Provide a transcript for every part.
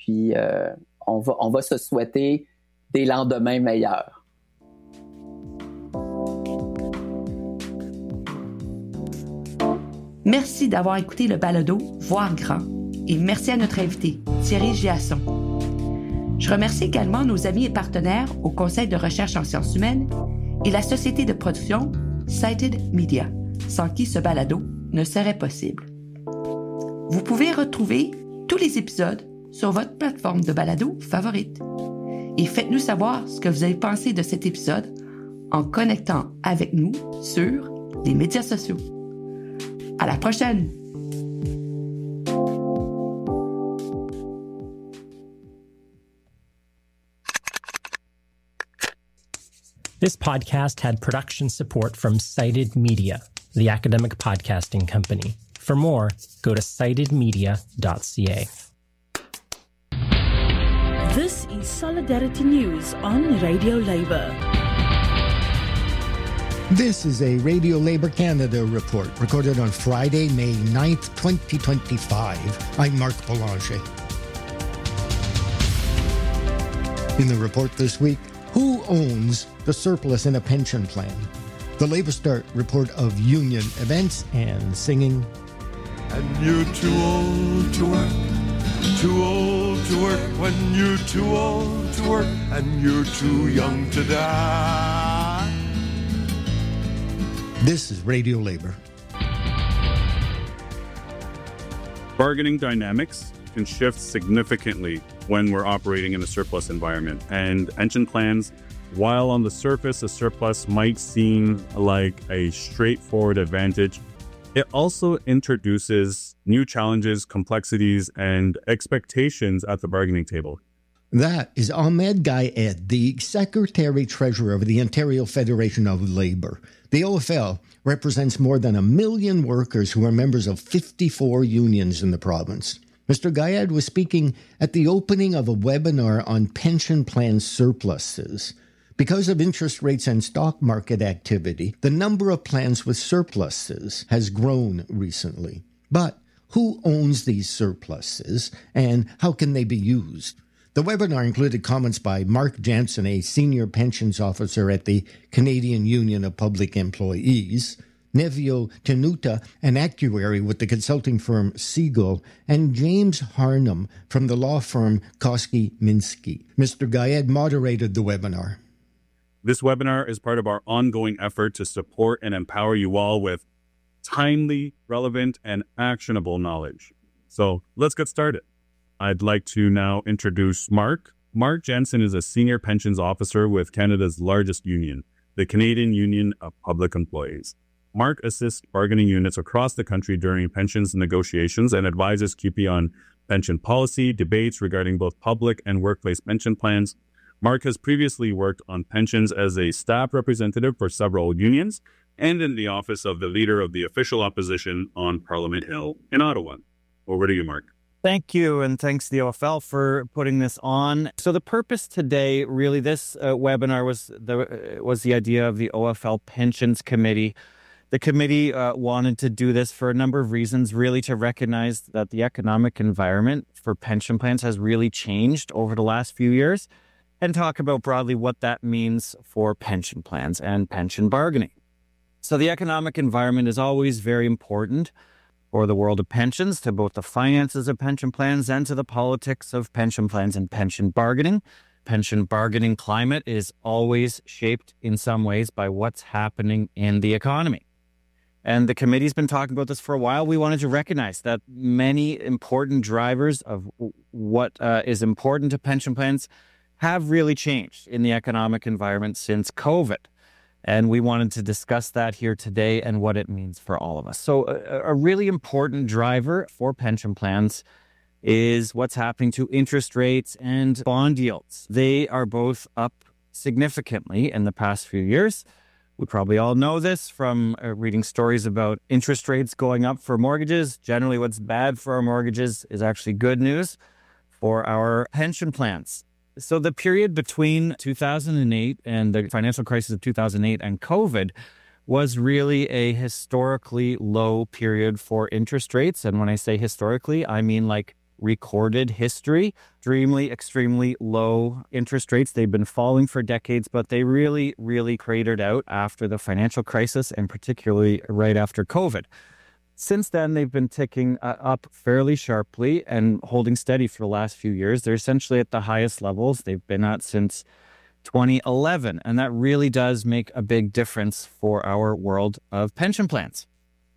puis on va se souhaiter des lendemains meilleurs. Merci d'avoir écouté le balado Voir grand et merci à notre invité, Thierry Giasson. Je remercie également nos amis et partenaires au Conseil de recherche en sciences humaines et la société de production Cited Media, sans qui ce balado ne serait possible. Vous pouvez retrouver tous les épisodes sur votre plateforme de balado favorite. Et faites-nous savoir ce que vous avez pensé de cet épisode en connectant avec nous sur les médias sociaux. À la prochaine! This podcast had production support from Cited Media, the academic podcasting company. For more, go to citedmedia.ca. This is Solidarity News on Radio Labour. This is a Radio Labour Canada report recorded on Friday, May 9th, 2025. I'm Mark Boulanger. In the report this week, who owns the surplus in a pension plan? The Labour Start report of union events and singing. And you're too old to work, too old to work when you're too old to work, and you're too young to die. This is Radio Labour. Bargaining dynamics can shift significantly when we're operating in a surplus environment. And pension plans, while on the surface a surplus might seem like a straightforward advantage, it also introduces new challenges, complexities, and expectations at the bargaining table. That is Ahmed Gayed, the Secretary-Treasurer of the Ontario Federation of Labour. The OFL represents more than 1 million workers who are members of 54 unions in the province. Mr. Gayed was speaking at the opening of a webinar on pension plan surpluses. Because of interest rates and stock market activity, the number of plans with surpluses has grown recently. But who owns these surpluses and how can they be used? The webinar included comments by Mark Jansen, a senior pensions officer at the Canadian Union of Public Employees, Nevio Tenuta, an actuary with the consulting firm Siegel, and James Harnum from the law firm Koski Minsky. Mr. Gayed moderated the webinar. This webinar is part of our ongoing effort to support and empower you all with timely, relevant, and actionable knowledge. So let's get started. I'd like to now introduce Mark. Mark Jansen is a senior pensions officer with Canada's largest union, the Canadian Union of Public Employees. Mark assists bargaining units across the country during pensions negotiations and advises CUPE on pension policy, debates regarding both public and workplace pension plans. Mark has previously worked on pensions as a staff representative for several unions and in the office of the leader of the official opposition on Parliament Hill in Ottawa. Over to you, Mark. Thank you, and thanks to the OFL for putting this on. So the purpose today, really, this webinar was the idea of the OFL Pensions Committee. The committee wanted to do this for a number of reasons, really to recognize that the economic environment for pension plans has really changed over the last few years, and talk about broadly what that means for pension plans and pension bargaining. So the economic environment is always very important for the world of pensions, to both the finances of pension plans and to the politics of pension plans and pension bargaining. Pension bargaining climate is always shaped in some ways by what's happening in the economy. And the committee's been talking about this for a while. We wanted to recognize that many important drivers of what is important to pension plans have really changed in the economic environment since COVID. And we wanted to discuss that here today and what it means for all of us. So a really important driver for pension plans is what's happening to interest rates and bond yields. They are both up significantly in the past few years. We probably all know this from reading stories about interest rates going up for mortgages. Generally, what's bad for our mortgages is actually good news for our pension plans. So the period between 2008 and the financial crisis of 2008 and COVID was really a historically low period for interest rates. And when I say historically, I mean like recorded history. Extremely low interest rates. They've been falling for decades, but they really, really cratered out after the financial crisis and particularly right after COVID. Since then, they've been ticking up fairly sharply and holding steady for the last few years. They're essentially at the highest levels they've been at since 2011. And that really does make a big difference for our world of pension plans.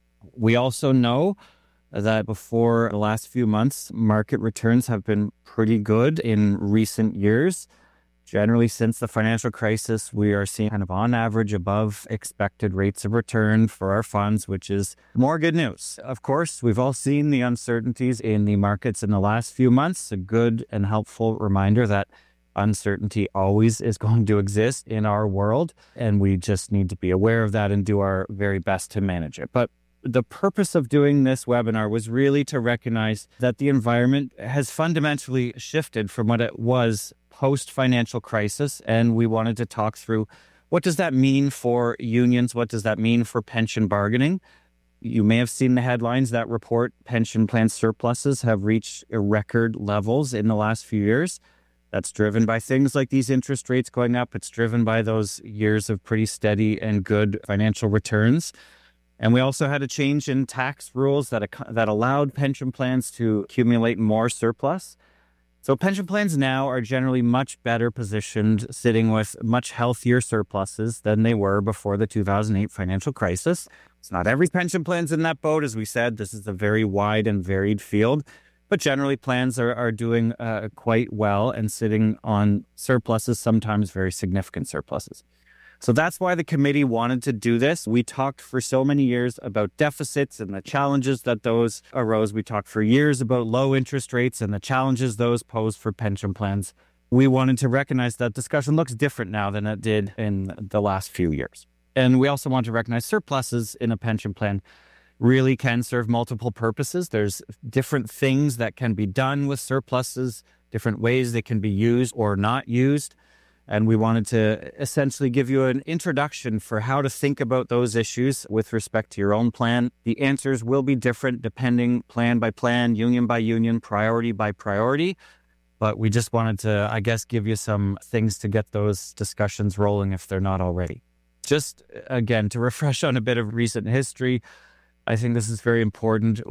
We also know that before the last few months, market returns have been pretty good in recent years. Generally, since the financial crisis, we are seeing kind of on average above expected rates of return for our funds, which is more good news. Of course, we've all seen the uncertainties in the markets in the last few months. A good and helpful reminder that uncertainty always is going to exist in our world, and we just need to be aware of that and do our very best to manage it. But the purpose of doing this webinar was really to recognize that the environment has fundamentally shifted from what it was post-financial crisis, and we wanted to talk through what does that mean for unions, what does that mean for pension bargaining. You may have seen the headlines that report pension plan surpluses have reached record levels in the last few years. That's driven by things like these interest rates going up. It's driven by those years of pretty steady and good financial returns. And we also had a change in tax rules that allowed pension plans to accumulate more surplus. So pension plans now are generally much better positioned, sitting with much healthier surpluses than they were before the 2008 financial crisis. It's not every pension plan's in that boat. As we said, this is a very wide and varied field. But generally, plans are doing quite well and sitting on surpluses, sometimes very significant surpluses. So that's why the committee wanted to do this. We talked for so many years about deficits and the challenges that those arose. We talked for years about low interest rates and the challenges those pose for pension plans. We wanted to recognize that discussion looks different now than it did in the last few years. And we also want to recognize surpluses in a pension plan really can serve multiple purposes. There's different things that can be done with surpluses, different ways they can be used or not used. And we wanted to essentially give you an introduction for how to think about those issues with respect to your own plan. The answers will be different depending plan by plan, union by union, priority by priority. But we just wanted to, I guess, give you some things to get those discussions rolling if they're not already. Just, again, to refresh on a bit of recent history, I think this is very important.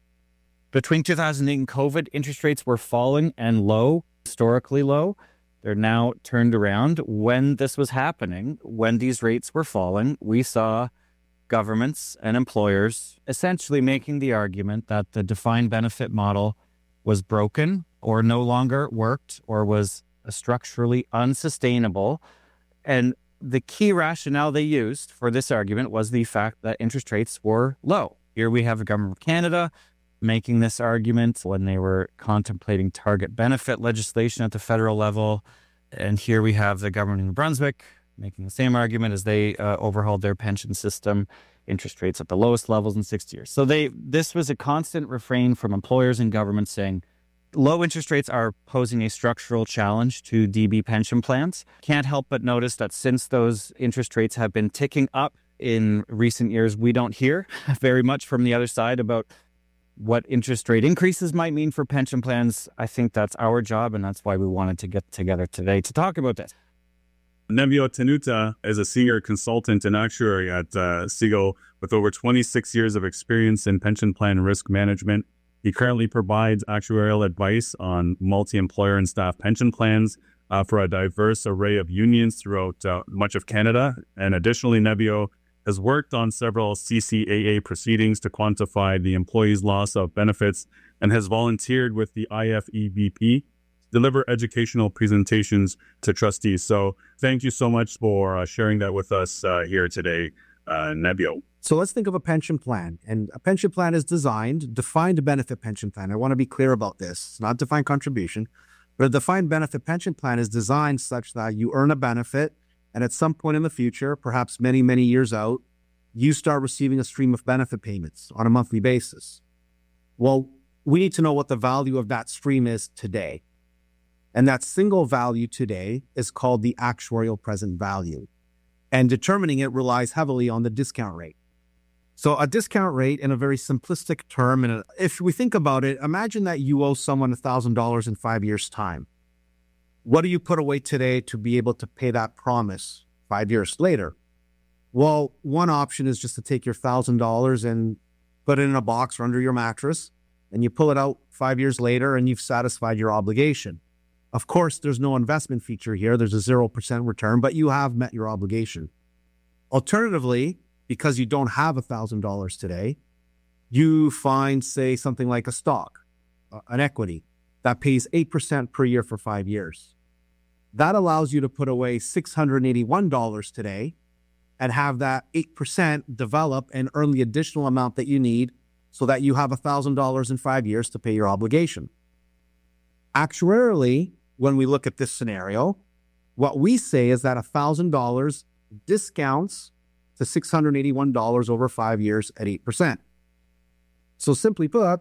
Between 2008 and COVID, interest rates were falling and low, historically low. They're now turned around. When this was happening, when these rates were falling, we saw governments and employers essentially making the argument that the defined benefit model was broken or no longer worked or was structurally unsustainable. And the key rationale they used for this argument was the fact that interest rates were low. Here we have the government of Canada making this argument when they were contemplating target benefit legislation at the federal level. And here we have the government of New Brunswick making the same argument as they overhauled their pension system, interest rates at the lowest levels in 60 years. So this was a constant refrain from employers and governments saying low interest rates are posing a structural challenge to DB pension plans. Can't help but notice that since those interest rates have been ticking up in recent years, we don't hear very much from the other side about what interest rate increases might mean for pension plans. I think that's our job, and that's why we wanted to get together today to talk about this. Nevio Tenuta is a senior consultant and actuary at Segal with over 26 years of experience in pension plan risk management. He currently provides actuarial advice on multi-employer and staff pension plans for a diverse array of unions throughout much of Canada. And additionally, Nevio has worked on several CCAA proceedings to quantify the employee's loss of benefits and has volunteered with the IFEBP to deliver educational presentations to trustees. So thank you so much for sharing that with us here today, Nevio. So let's think of a pension plan. And a pension plan is designed, defined benefit pension plan. I want to be clear about this. It's not defined contribution, but a defined benefit pension plan is designed such that you earn a benefit, and at some point in the future, perhaps many, many years out, you start receiving a stream of benefit payments on a monthly basis. Well, we need to know what the value of that stream is today. And that single value today is called the actuarial present value. And determining it relies heavily on the discount rate. So a discount rate, in a very simplistic term, and if we think about it, imagine that you owe someone $1,000 in 5 years' time. What do you put away today to be able to pay that promise 5 years later? Well, one option is just to take your $1,000 and put it in a box or under your mattress, and you pull it out 5 years later and you've satisfied your obligation. Of course, there's no investment feature here. There's a 0% return, but you have met your obligation. Alternatively, because you don't have $1,000 today, you find, say, something like a stock, an equity, that pays 8% per year for 5 years. That allows you to put away $681 today and have that 8% develop and earn the additional amount that you need so that you have $1,000 in 5 years to pay your obligation. Actuarially, when we look at this scenario, what we say is that $1,000 discounts to $681 over 5 years at 8%. So simply put,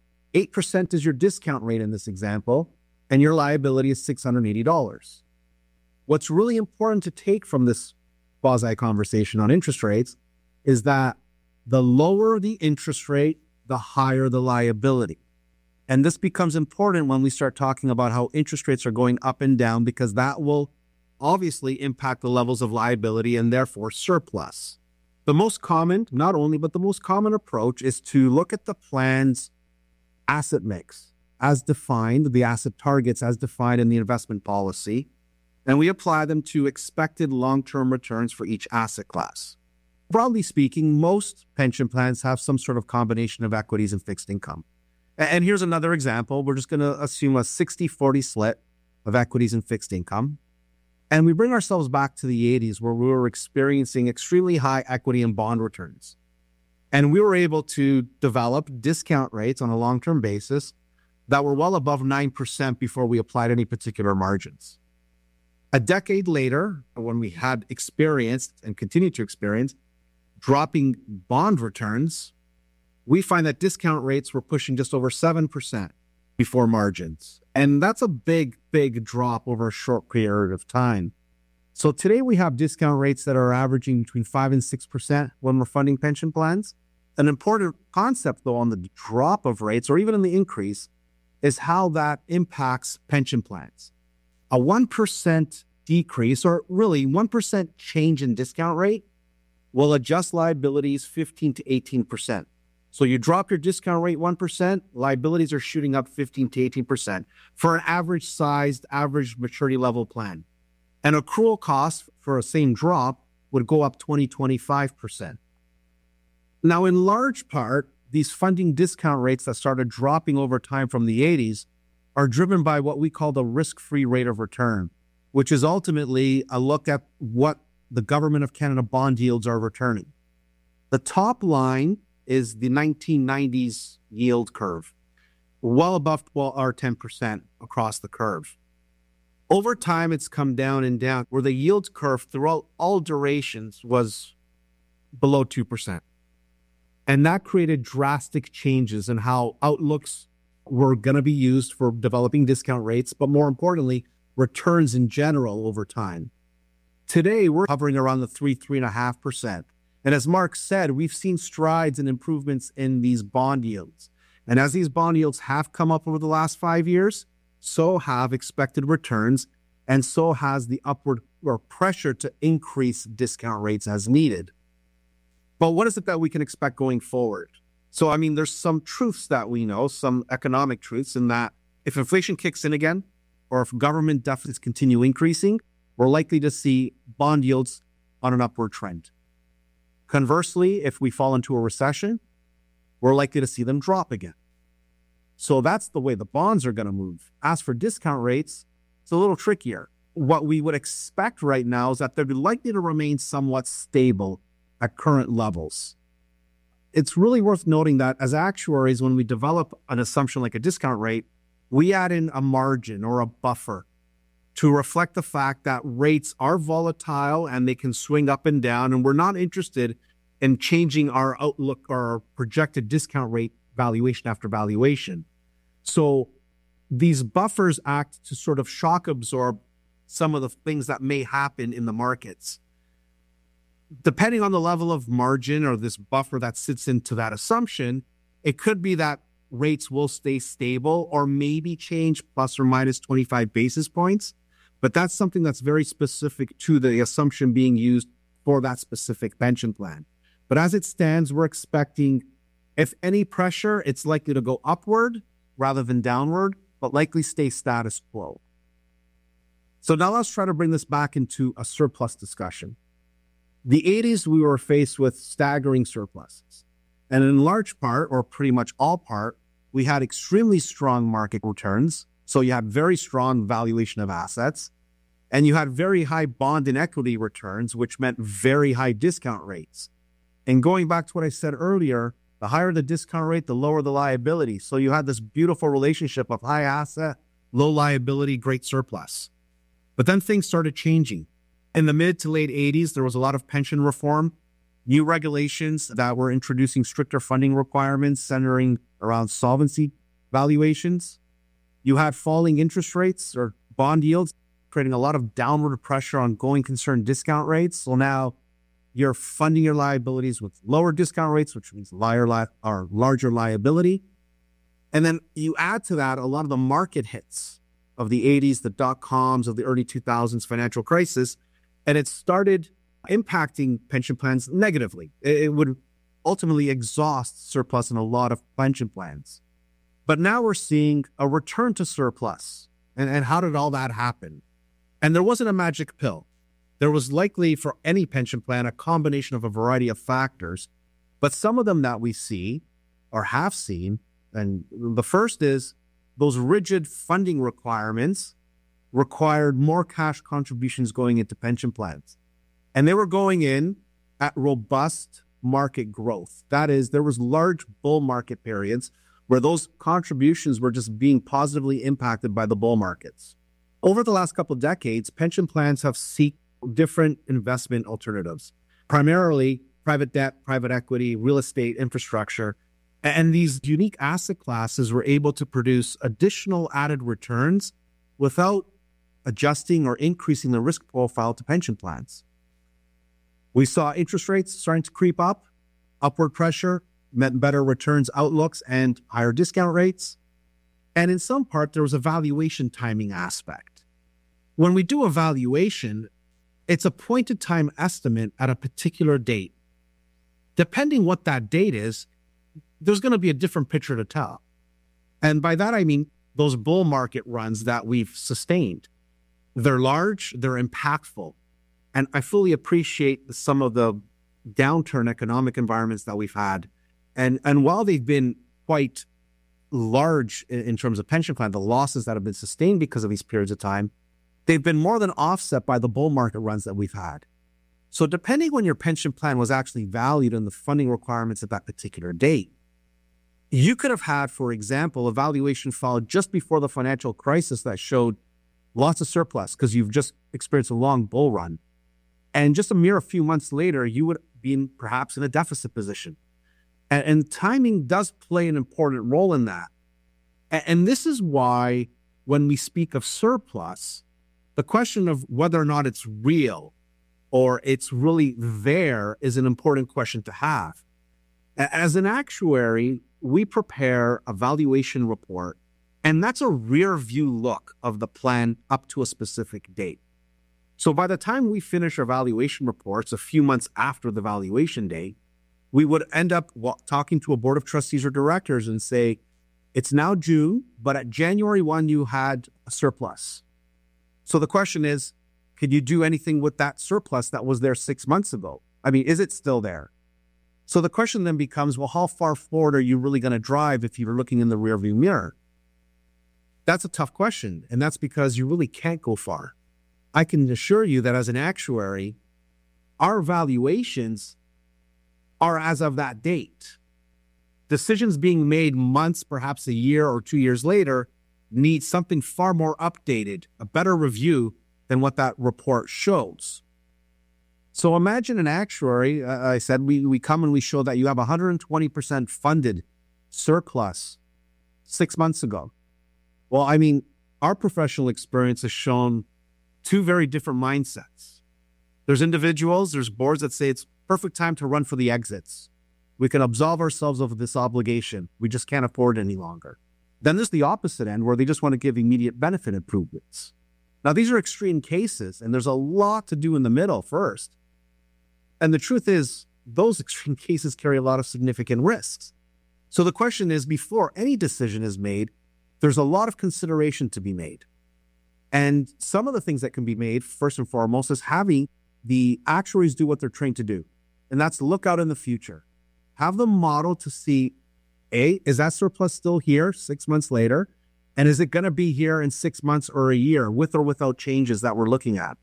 8% is your discount rate in this example, and your liability is $680. What's really important to take from this quasi-conversation on interest rates is that the lower the interest rate, the higher the liability. And this becomes important when we start talking about how interest rates are going up and down, because that will obviously impact the levels of liability and therefore surplus. The most common, not only, but the most common approach is to look at the plan's asset mix as defined, the asset targets as defined in the investment policy, and we apply them to expected long-term returns for each asset class. Broadly speaking, most pension plans have some sort of combination of equities and fixed income. And here's another example. We're just going to assume a 60-40 split of equities and fixed income. And we bring ourselves back to the 80s, where we were experiencing extremely high equity and bond returns. And we were able to develop discount rates on a long-term basis that were well above 9% before we applied any particular margins. A decade later, when we had experienced and continue to experience dropping bond returns, we find that discount rates were pushing just over 7% before margins. And that's a big, big drop over a short period of time. So today we have discount rates that are averaging between 5 and 6% when we're funding pension plans. An important concept, though, on the drop of rates or even in the increase is how that impacts pension plans. A 1% decrease, or really 1% change in discount rate, will adjust liabilities 15 to 18%. So you drop your discount rate 1%, liabilities are shooting up 15 to 18% for an average sized, average maturity level plan. And accrual costs for a same drop would go up 20-25%. Now, in large part, these funding discount rates that started dropping over time from the 80s are driven by what we call the risk-free rate of return, which is ultimately a look at what the Government of Canada bond yields are returning. The top line is the 1990s yield curve, well above 12 or 10% across the curve. Over time, it's come down and down, where the yield curve throughout all durations was below 2%. And that created drastic changes in how outlooks were going to be used for developing discount rates, but more importantly, returns in general over time. Today, we're hovering around the 3.5%. And as Mark said, we've seen strides and improvements in these bond yields. And as these bond yields have come up over the last 5 years, so have expected returns, and so has the upward or pressure to increase discount rates as needed. But what is it that we can expect going forward? So, I mean, there's some truths that we know, some economic truths, in that if inflation kicks in again, or if government deficits continue increasing, we're likely to see bond yields on an upward trend. Conversely, if we fall into a recession, we're likely to see them drop again. So that's the way the bonds are going to move. As for discount rates, it's a little trickier. What we would expect right now is that they're likely to remain somewhat stable at current levels. It's really worth noting that as actuaries, when we develop an assumption like a discount rate, we add in a margin or a buffer to reflect the fact that rates are volatile and they can swing up and down, and we're not interested in changing our outlook or our projected discount rate valuation after valuation. So these buffers act to sort of shock absorb some of the things that may happen in the markets. depending on the level of margin or this buffer that sits into that assumption, it could be that rates will stay stable or maybe change plus or minus 25 basis points. But that's something that's very specific to the assumption being used for that specific pension plan. But as it stands, we're expecting, if any pressure, it's likely to go upward rather than downward, but likely stay status quo. So now let's try to bring this back into a surplus discussion. The 80s, we were faced with staggering surpluses. And in large part, or pretty much all part, we had extremely strong market returns. So you had very strong valuation of assets. And you had very high bond and equity returns, which meant very high discount rates. And going back to what I said earlier, the higher the discount rate, the lower the liability. So you had this beautiful relationship of high asset, low liability, great surplus. But then things started changing. In the mid to late 80s, there was a lot of pension reform, new regulations that were introducing stricter funding requirements centering around solvency valuations. You had falling interest rates or bond yields, creating a lot of downward pressure on going concern discount rates. So now you're funding your liabilities with lower discount rates, which means larger liability. And then you add to that a lot of the market hits of the 80s, the dot-coms of the early 2000s financial crisis, and it started impacting pension plans negatively. It would ultimately exhaust surplus in a lot of pension plans. But now we're seeing a return to surplus. And how did all that happen? And there wasn't a magic pill. There was likely for any pension plan a combination of a variety of factors, but some of them that we see or have seen, and the first is those rigid funding requirements required more cash contributions going into pension plans. And they were going in at robust market growth. That is, there was large bull market periods where those contributions were just being positively impacted by the bull markets. Over the last couple of decades, pension plans have sought different investment alternatives, primarily private debt, private equity, real estate, infrastructure. And these unique asset classes were able to produce additional added returns without adjusting or increasing the risk profile to pension plans. We saw interest rates starting to creep up, upward pressure meant better returns outlooks and higher discount rates. And in some part, there was a valuation timing aspect. When we do a valuation, it's a point-in-time estimate at a particular date. Depending what that date is, there's going to be a different picture to tell. And by that, I mean those bull market runs that we've sustained. They're large, they're impactful. And I fully appreciate some of the downturn economic environments that we've had. And while they've been quite large in terms of pension plan, the losses that have been sustained because of these periods of time, they've been more than offset by the bull market runs that we've had. So depending when your pension plan was actually valued and the funding requirements at that particular date, you could have had, for example, a valuation followed just before the financial crisis that showed lots of surplus because you've just experienced a long bull run. And just a few months later, you would be perhaps in a deficit position. And timing does play an important role in that. And this is why when we speak of surplus, the question of whether or not it's real or it's really there is an important question to have. As an actuary, we prepare a valuation report, and that's a rear view look of the plan up to a specific date. So by the time we finish our valuation reports a few months after the valuation date, we would end up talking to a board of trustees or directors and say, it's now June, but at January 1, you had a surplus. So the question is, could you do anything with that surplus that was there 6 months ago? I mean, is it still there? So the question then becomes, well, how far forward are you really going to drive if you're looking in the rearview mirror? That's a tough question, and that's because you really can't go far. I can assure you that as an actuary, our valuations are as of that date. Decisions being made months, perhaps a year or 2 years later, need something far more updated, a better review than what that report shows. So imagine an actuary, I said, we come and we show that you have 120% funded surplus 6 months ago. Well, I mean, our professional experience has shown two very different mindsets. There's individuals, there's boards that say it's perfect time to run for the exits. We can absolve ourselves of this obligation. We just can't afford it any longer. Then there's the opposite end where they just want to give immediate benefit improvements. Now, these are extreme cases, and there's a lot to do in the middle first. And the truth is, those extreme cases carry a lot of significant risks. So the question is, before any decision is made, there's a lot of consideration to be made. And some of the things that can be made, first and foremost, is having the actuaries do what they're trained to do. And that's look out in the future. Have them model to see, A, is that surplus still here 6 months later? And is it going to be here in 6 months or a year, with or without changes that we're looking at?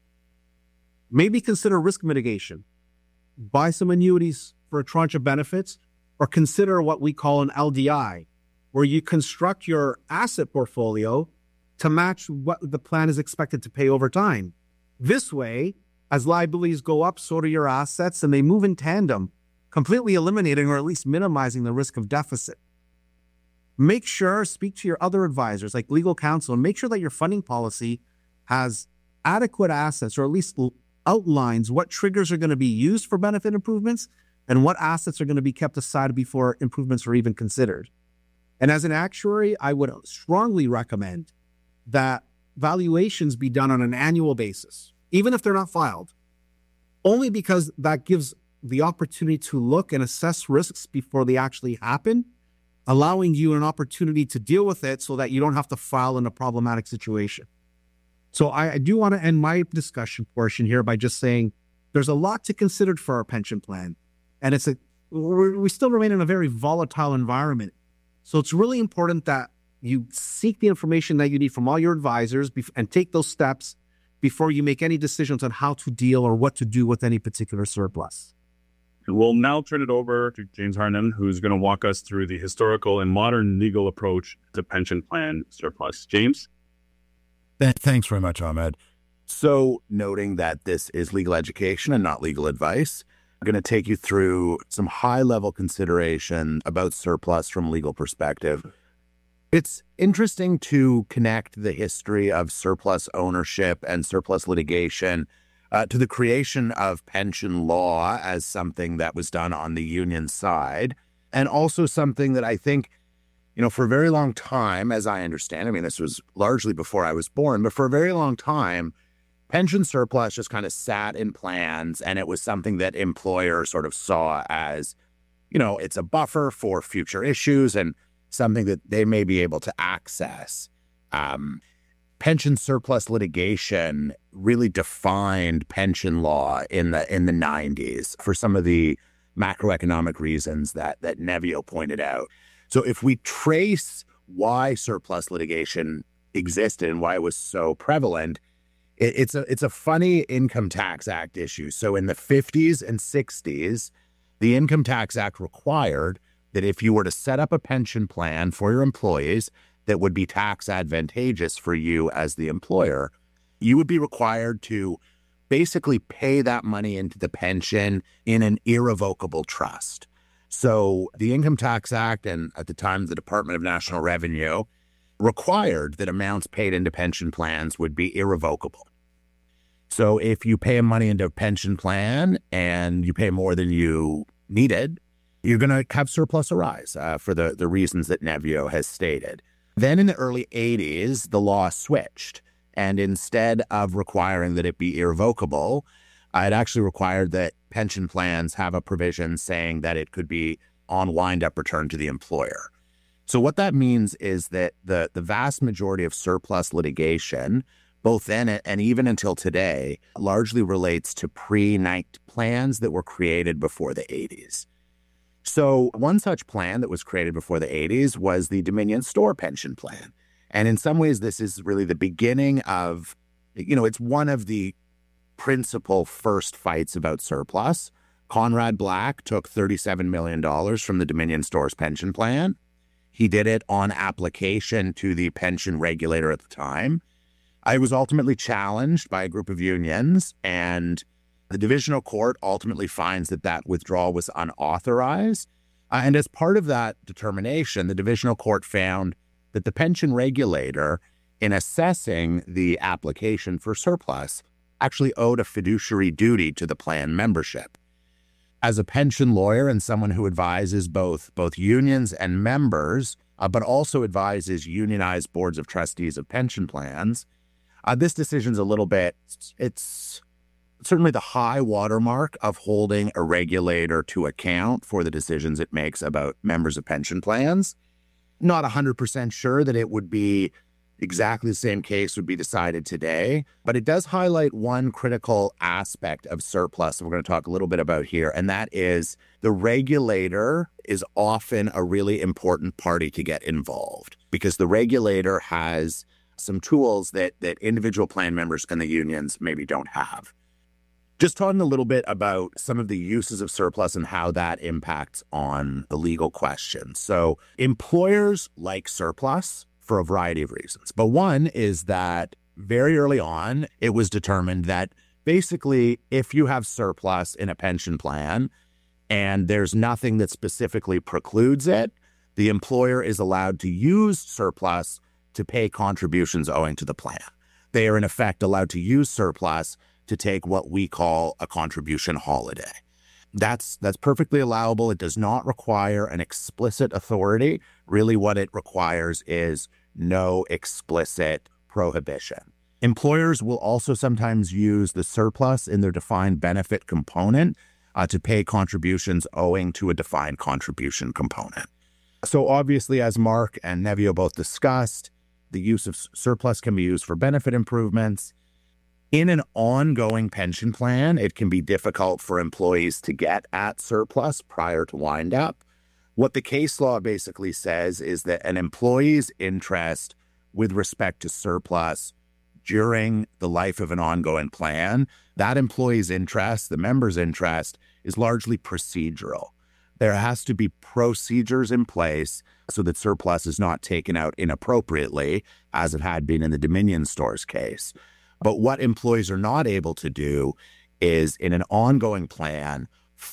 Maybe consider risk mitigation. Buy some annuities for a tranche of benefits, or consider what we call an LDI, where you construct your asset portfolio to match what the plan is expected to pay over time. This way, as liabilities go up, so do your assets, and they move in tandem, completely eliminating or at least minimizing the risk of deficit. Make sure, speak to your other advisors like legal counsel, and make sure that your funding policy has adequate assets, or at least outlines what triggers are going to be used for benefit improvements and what assets are going to be kept aside before improvements are even considered. And as an actuary, I would strongly recommend that valuations be done on an annual basis, even if they're not filed, only because that gives the opportunity to look and assess risks before they actually happen, allowing you an opportunity to deal with it so that you don't have to file in a problematic situation. So I do want to end my discussion portion here by just saying there's a lot to consider for our pension plan. And we still remain in a very volatile environment. So it's really important that you seek the information that you need from all your advisors and take those steps before you make any decisions on how to deal or what to do with any particular surplus. We'll now turn it over to James Hartnett, who's going to walk us through the historical and modern legal approach to pension plan surplus. James? Thanks very much, Ahmed. So, noting that this is legal education and not legal advice, I'm going to take you through some high-level consideration about surplus from a legal perspective. It's interesting to connect the history of surplus ownership and surplus litigation to the creation of pension law as something that was done on the union side, and also something that I think, for a very long time, as I understand, this was largely before I was born, but for a very long time, pension surplus just kind of sat in plans, and it was something that employers sort of saw as, it's a buffer for future issues and something that they may be able to access. Pension surplus litigation really defined pension law in the 90s for some of the macroeconomic reasons that Nevio pointed out. So if we trace why surplus litigation existed and why it was so prevalent, it's a funny Income Tax Act issue. So in the 50s and 60s, the Income Tax Act required that if you were to set up a pension plan for your employees that would be tax advantageous for you as the employer, you would be required to basically pay that money into the pension in an irrevocable trust. So the Income Tax Act, and at the time the Department of National Revenue, required that amounts paid into pension plans would be irrevocable. So if you pay money into a pension plan and you pay more than you needed, you're going to have surplus arise for the reasons that Nevio has stated. Then in the early 80s, the law switched. And instead of requiring that it be irrevocable, it actually required that pension plans have a provision saying that it could be on wind-up return to the employer. So what that means is that the vast majority of surplus litigation, both then and even until today, largely relates to pre-night plans that were created before the 80s. So one such plan that was created before the 80s was the Dominion Store Pension Plan. And in some ways, this is really the beginning of, it's one of the principal first fights about surplus. Conrad Black took $37 million from the Dominion Stores Pension Plan. He did it on application to the pension regulator at the time. I was ultimately challenged by a group of unions, and the divisional court ultimately finds that withdrawal was unauthorized. And as part of that determination, the divisional court found that the pension regulator, in assessing the application for surplus, actually owed a fiduciary duty to the plan membership. As a pension lawyer and someone who advises both unions and members, but also advises unionized boards of trustees of pension plans, this decision's a little bit, it's certainly the high watermark of holding a regulator to account for the decisions it makes about members of pension plans. Not 100% sure that it would be exactly the same case would be decided today, but it does highlight one critical aspect of surplus that we're going to talk a little bit about here, and that is the regulator is often a really important party to get involved because the regulator has some tools that individual plan members and the unions maybe don't have. Just talking a little bit about some of the uses of surplus and how that impacts on the legal question. So employers like surplus for a variety of reasons. But one is that very early on, it was determined that basically if you have surplus in a pension plan and there's nothing that specifically precludes it, the employer is allowed to use surplus to pay contributions owing to the plan. They are in effect allowed to use surplus to take what we call a contribution holiday. That's perfectly allowable. It does not require an explicit authority. Really what it requires is no explicit prohibition. Employers will also sometimes use the surplus in their defined benefit component to pay contributions owing to a defined contribution component. So obviously, as Mark and Nevio both discussed, the use of surplus can be used for benefit improvements. In an ongoing pension plan, it can be difficult for employees to get at surplus prior to wind up. What the case law basically says is that an employee's interest with respect to surplus during the life of an ongoing plan, that employee's interest, the member's interest, is largely procedural. There has to be procedures in place so that surplus is not taken out inappropriately, as it had been in the Dominion Stores case. But what employees are not able to do is, in an ongoing plan,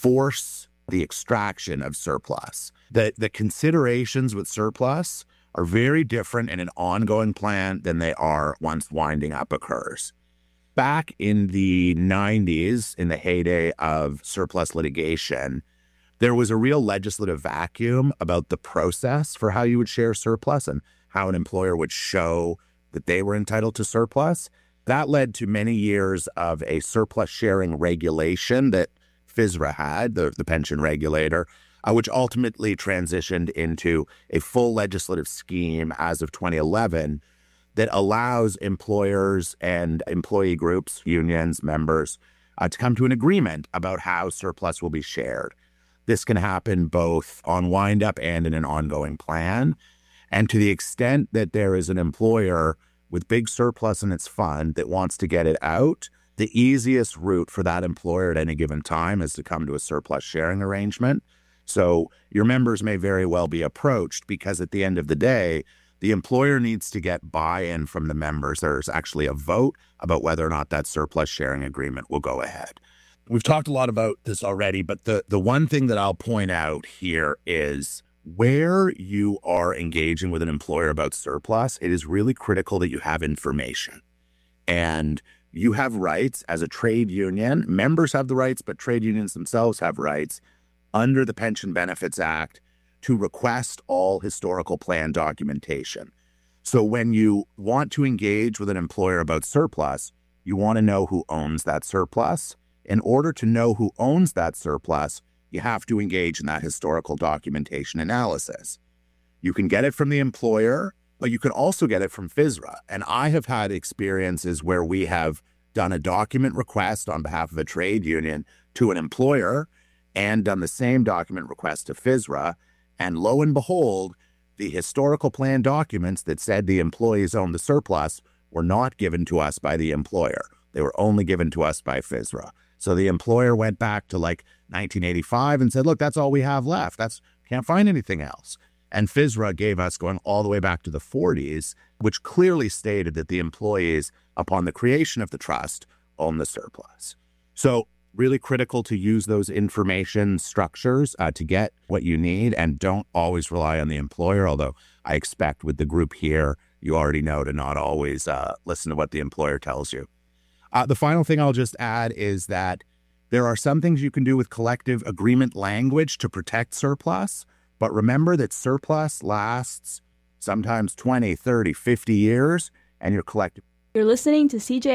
force the extraction of surplus. The considerations with surplus are very different in an ongoing plan than they are once winding up occurs. Back in the 90s, in the heyday of surplus litigation, there was a real legislative vacuum about the process for how you would share surplus and how an employer would show that they were entitled to surplus. That led to many years of a surplus sharing regulation that FSRA had, the pension regulator, which ultimately transitioned into a full legislative scheme as of 2011 that allows employers and employee groups, unions, members, to come to an agreement about how surplus will be shared. This can happen both on wind-up and in an ongoing plan. And to the extent that there is an employer with big surplus in its fund that wants to get it out, the easiest route for that employer at any given time is to come to a surplus sharing arrangement. So your members may very well be approached because at the end of the day, the employer needs to get buy-in from the members. There's actually a vote about whether or not that surplus sharing agreement will go ahead. We've talked a lot about this already, but the one thing that I'll point out here is where you are engaging with an employer about surplus, it is really critical that you have information. And you have rights as a trade union. Members have the rights, but trade unions themselves have rights under the Pension Benefits Act to request all historical plan documentation. So when you want to engage with an employer about surplus, you want to know who owns that surplus. In order to know who owns that surplus, you have to engage in that historical documentation analysis. You can get it from the employer, but you can also get it from FSRA. And I have had experiences where we have done a document request on behalf of a trade union to an employer and done the same document request to FSRA. And lo and behold, the historical plan documents that said the employees owned the surplus were not given to us by the employer. They were only given to us by FSRA. So the employer went back to like 1985 and said, look, that's all we have left. Can't find anything else. And FSRA gave us going all the way back to the 40s, which clearly stated that the employees, upon the creation of the trust, own the surplus. So really critical to use those information structures to get what you need, and don't always rely on the employer, although I expect with the group here, you already know to not always listen to what the employer tells you. The final thing I'll just add is that there are some things you can do with collective agreement language to protect surplus, but remember that surplus lasts sometimes 20, 30, 50 years, and your collective. You're listening to CJ